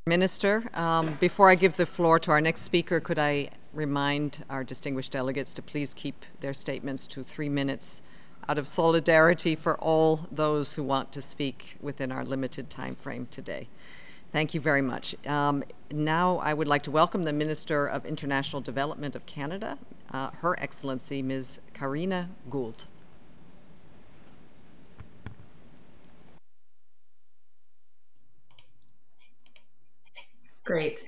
Minister, before I give the floor to our next speaker, could I remind our distinguished delegates to please keep their statements to 3 minutes out of solidarity for all those who want to speak within our limited time frame today. Thank you very much. Now I would like to welcome the Minister of International Development of Canada, Her Excellency Ms. Karina Gould. Great.